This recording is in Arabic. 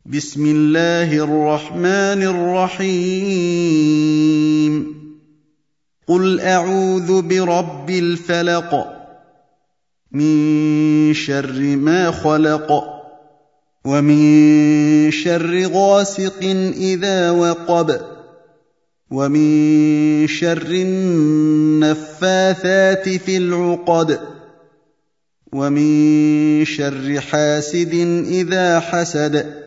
بسم الله الرحمن الرحيم قل أعوذ برب الفلق من شر ما خلق ومن شر غاسق إذا وقب ومن شر النفاثات في العقد ومن شر حاسد إذا حسد